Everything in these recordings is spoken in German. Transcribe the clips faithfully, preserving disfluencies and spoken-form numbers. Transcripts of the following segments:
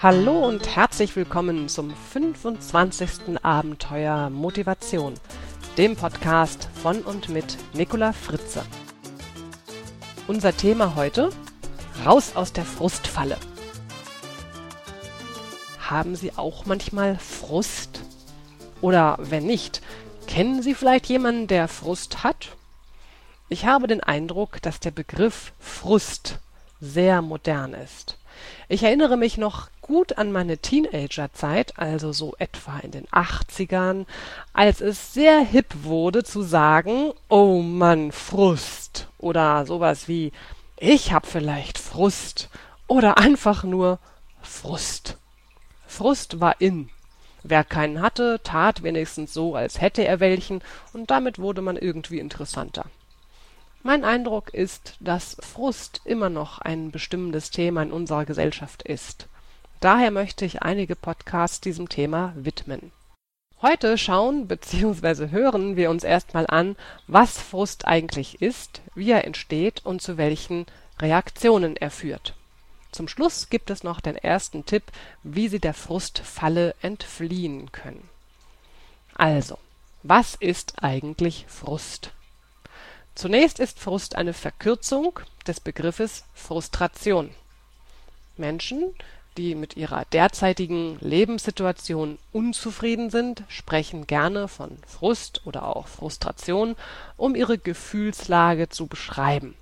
Hallo und herzlich willkommen zum fünfundzwanzigsten Abenteuer Motivation, dem Podcast von und mit Nicola Fritze. Unser Thema heute: Raus aus der Frustfalle. Haben Sie auch manchmal Frust? Oder wenn nicht, kennen Sie vielleicht jemanden, der Frust hat? Ich habe den Eindruck, dass der Begriff Frust sehr modern ist. Ich erinnere mich noch gut an meine Teenagerzeit, also so etwa in den achtzigern, als es sehr hip wurde zu sagen, oh Mann, Frust, oder sowas wie, ich hab vielleicht Frust, oder einfach nur Frust. Frust war in. Wer keinen hatte, tat wenigstens so, als hätte er welchen, und damit wurde man irgendwie interessanter. Mein Eindruck ist, dass Frust immer noch ein bestimmendes Thema in unserer Gesellschaft ist. Daher möchte ich einige Podcasts diesem Thema widmen. Heute schauen bzw. hören wir uns erstmal an, was Frust eigentlich ist, wie er entsteht und zu welchen Reaktionen er führt. Zum Schluss gibt es noch den ersten Tipp, wie Sie der Frustfalle entfliehen können. Also, was ist eigentlich Frust? Zunächst ist Frust eine Verkürzung des Begriffes Frustration. Menschen, die mit ihrer derzeitigen Lebenssituation unzufrieden sind, sprechen gerne von Frust oder auch Frustration, um ihre Gefühlslage zu beschreiben.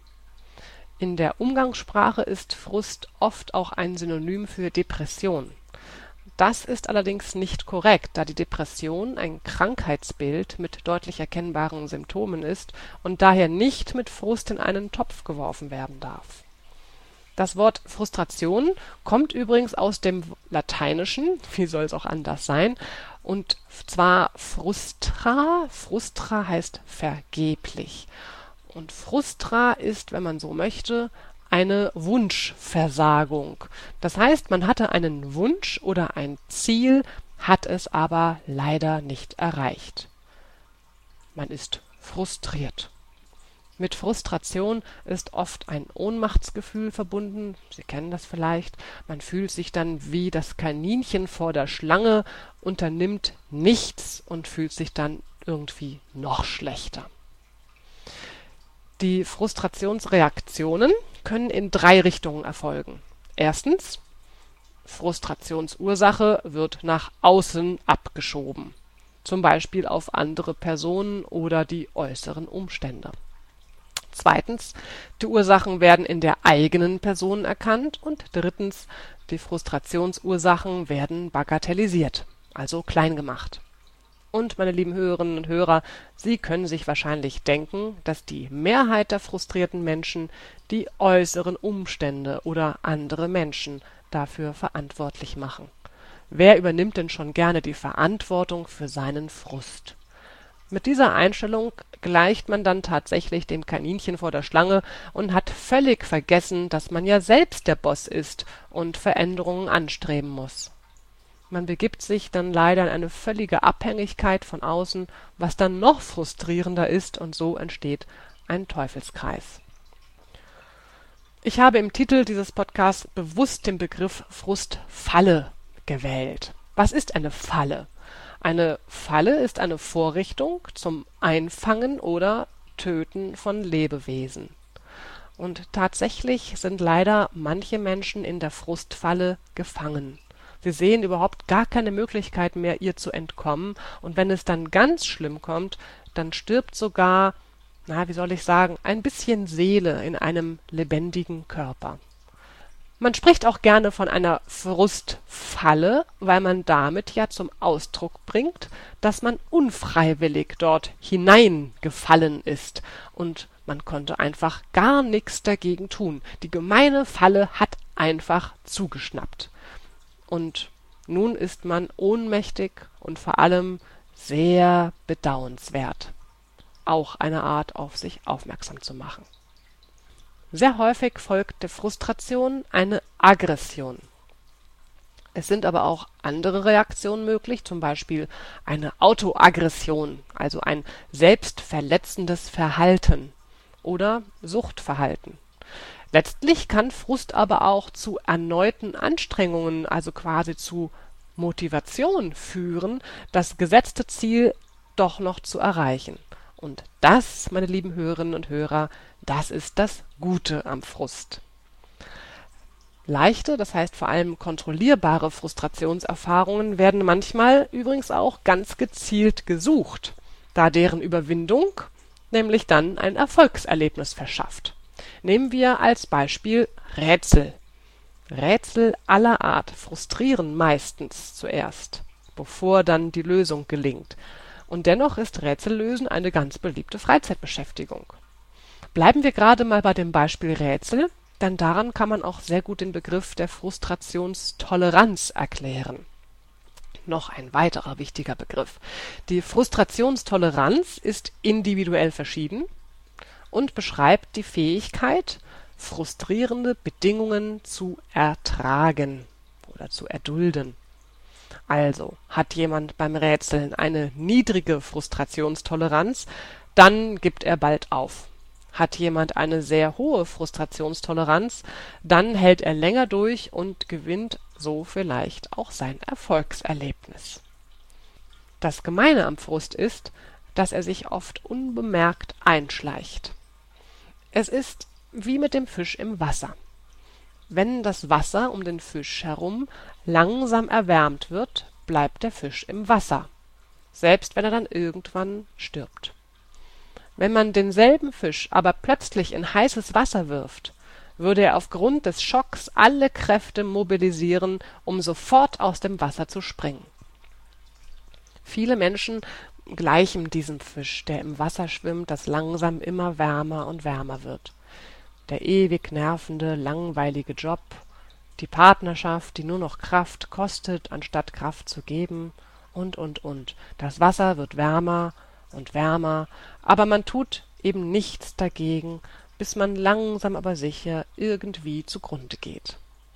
In der Umgangssprache ist Frust oft auch ein Synonym für Depression. Das ist allerdings nicht korrekt, da die Depression ein Krankheitsbild mit deutlich erkennbaren Symptomen ist und daher nicht mit Frust in einen Topf geworfen werden darf. Das Wort Frustration kommt übrigens aus dem Lateinischen, wie soll es auch anders sein, und zwar frustra, frustra heißt vergeblich. Und frustra ist, wenn man so möchte, eine Wunschversagung. Das heißt, man hatte einen Wunsch oder ein Ziel, hat es aber leider nicht erreicht. Man ist frustriert. Mit Frustration ist oft ein Ohnmachtsgefühl verbunden. Sie kennen das vielleicht. Man fühlt sich dann wie das Kaninchen vor der Schlange, unternimmt nichts und fühlt sich dann irgendwie noch schlechter. Die Frustrationsreaktionen können in drei Richtungen erfolgen. Erstens, Frustrationsursache wird nach außen abgeschoben, zum Beispiel auf andere Personen oder die äußeren Umstände. Zweitens, die Ursachen werden in der eigenen Person erkannt. Und drittens, die Frustrationsursachen werden bagatellisiert, also klein gemacht. Und, meine lieben Hörerinnen und Hörer, Sie können sich wahrscheinlich denken, dass die Mehrheit der frustrierten Menschen die äußeren Umstände oder andere Menschen dafür verantwortlich machen. Wer übernimmt denn schon gerne die Verantwortung für seinen Frust? Mit dieser Einstellung gleicht man dann tatsächlich dem Kaninchen vor der Schlange und hat völlig vergessen, dass man ja selbst der Boss ist und Veränderungen anstreben muss. Man begibt sich dann leider in eine völlige Abhängigkeit von außen, was dann noch frustrierender ist, und so entsteht ein Teufelskreis. Ich habe im Titel dieses Podcasts bewusst den Begriff Frustfalle gewählt. Was ist eine Falle? Eine Falle ist eine Vorrichtung zum Einfangen oder Töten von Lebewesen. Und tatsächlich sind leider manche Menschen in der Frustfalle gefangen. Sie sehen überhaupt gar keine Möglichkeit mehr, ihr zu entkommen, und wenn es dann ganz schlimm kommt, dann stirbt sogar, na, wie soll ich sagen, ein bisschen Seele in einem lebendigen Körper. Man spricht auch gerne von einer Frustfalle, weil man damit ja zum Ausdruck bringt, dass man unfreiwillig dort hineingefallen ist und man konnte einfach gar nichts dagegen tun. Die gemeine Falle hat einfach zugeschnappt. Und nun ist man ohnmächtig und vor allem sehr bedauernswert. Auch eine Art, auf sich aufmerksam zu machen. Sehr häufig folgt der Frustration eine Aggression. Es sind aber auch andere Reaktionen möglich, zum Beispiel eine Autoaggression, also ein selbstverletzendes Verhalten oder Suchtverhalten. Letztlich kann Frust aber auch zu erneuten Anstrengungen, also quasi zu Motivation führen, das gesetzte Ziel doch noch zu erreichen. Und das, meine lieben Hörerinnen und Hörer, das ist das Gute am Frust. Leichte, das heißt vor allem kontrollierbare Frustrationserfahrungen werden manchmal übrigens auch ganz gezielt gesucht, da deren Überwindung nämlich dann ein Erfolgserlebnis verschafft. Nehmen wir als Beispiel Rätsel. Rätsel aller Art frustrieren meistens zuerst, bevor dann die Lösung gelingt. Und dennoch ist Rätsellösen eine ganz beliebte Freizeitbeschäftigung. Bleiben wir gerade mal bei dem Beispiel Rätsel, denn daran kann man auch sehr gut den Begriff der Frustrationstoleranz erklären. Noch ein weiterer wichtiger Begriff. Die Frustrationstoleranz ist individuell verschieden und beschreibt die Fähigkeit, frustrierende Bedingungen zu ertragen oder zu erdulden. Also, hat jemand beim Rätseln eine niedrige Frustrationstoleranz, dann gibt er bald auf. Hat jemand eine sehr hohe Frustrationstoleranz, dann hält er länger durch und gewinnt so vielleicht auch sein Erfolgserlebnis. Das Gemeine am Frust ist, dass er sich oft unbemerkt einschleicht. Es ist wie mit dem Fisch im Wasser. Wenn das Wasser um den Fisch herum langsam erwärmt wird, bleibt der Fisch im Wasser, selbst wenn er dann irgendwann stirbt. Wenn man denselben Fisch aber plötzlich in heißes Wasser wirft, würde er aufgrund des Schocks alle Kräfte mobilisieren, um sofort aus dem Wasser zu springen. Viele Menschen gleichen diesem Fisch, der im Wasser schwimmt, das langsam immer wärmer und wärmer wird. Der ewig nervende, langweilige Job, die Partnerschaft, die nur noch Kraft kostet, anstatt Kraft zu geben, und, und, und. Das Wasser wird wärmer und wärmer, aber man tut eben nichts dagegen, bis man langsam aber sicher irgendwie zugrunde geht.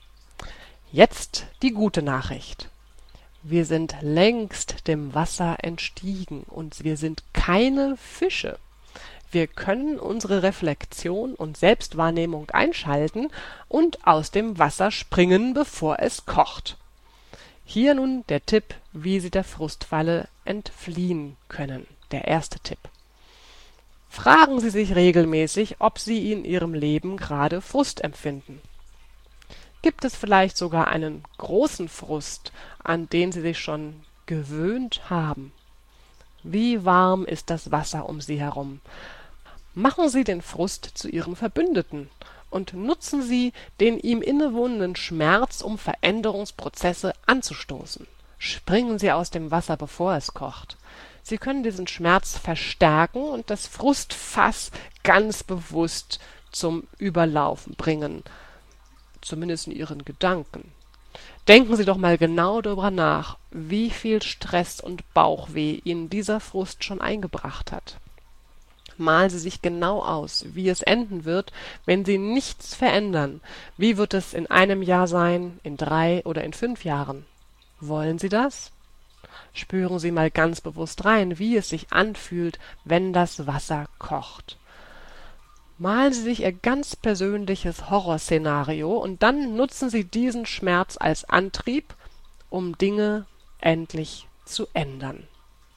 Jetzt die gute Nachricht. Wir sind längst dem Wasser entstiegen und wir sind keine Fische. Wir können unsere Reflexion und Selbstwahrnehmung einschalten und aus dem Wasser springen, bevor es kocht. Hier nun der Tipp, wie Sie der Frustfalle entfliehen können. Der erste Tipp. Fragen Sie sich regelmäßig, ob Sie in Ihrem Leben gerade Frust empfinden. Gibt es vielleicht sogar einen großen Frust, an den Sie sich schon gewöhnt haben? Wie warm ist das Wasser um Sie herum? Machen Sie den Frust zu Ihrem Verbündeten und nutzen Sie den ihm innewohnenden Schmerz, um Veränderungsprozesse anzustoßen. Springen Sie aus dem Wasser, bevor es kocht. Sie können diesen Schmerz verstärken und das Frustfass ganz bewusst zum Überlaufen bringen, zumindest in Ihren Gedanken. Denken Sie doch mal genau darüber nach, wie viel Stress und Bauchweh Ihnen dieser Frust schon eingebracht hat. Malen Sie sich genau aus, wie es enden wird, wenn Sie nichts verändern. Wie wird es in einem Jahr sein, in drei oder in fünf Jahren? Wollen Sie das? Spüren Sie mal ganz bewusst rein, wie es sich anfühlt, wenn das Wasser kocht. Malen Sie sich Ihr ganz persönliches Horrorszenario und dann nutzen Sie diesen Schmerz als Antrieb, um Dinge endlich zu ändern.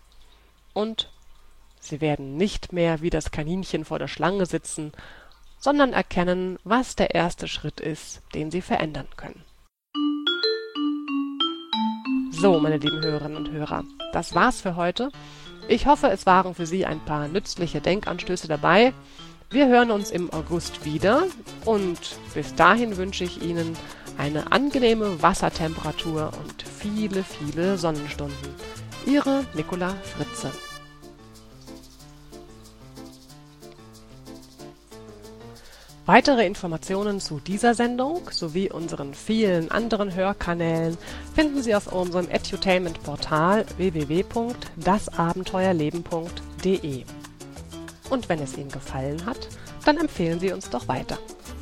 Und Sie werden nicht mehr wie das Kaninchen vor der Schlange sitzen, sondern erkennen, was der erste Schritt ist, den Sie verändern können. So, meine lieben Hörerinnen und Hörer, das war's für heute. Ich hoffe, es waren für Sie ein paar nützliche Denkanstöße dabei. Wir hören uns im August wieder und bis dahin wünsche ich Ihnen eine angenehme Wassertemperatur und viele, viele Sonnenstunden. Ihre Nicola Fritze. Weitere Informationen zu dieser Sendung sowie unseren vielen anderen Hörkanälen finden Sie auf unserem Edutainment-Portal w w w punkt das abenteuerleben punkt de. Und wenn es Ihnen gefallen hat, dann empfehlen Sie uns doch weiter.